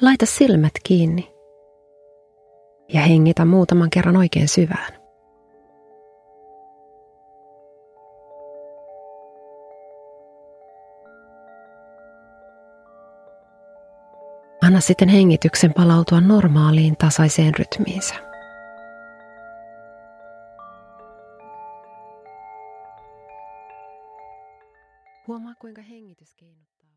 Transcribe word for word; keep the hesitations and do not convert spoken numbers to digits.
Laita silmät kiinni ja hengitä muutaman kerran oikein syvään. Anna sitten hengityksen palautua normaaliin tasaiseen rytmiinsä. Huomaa, kuinka hengitys keinuttaa.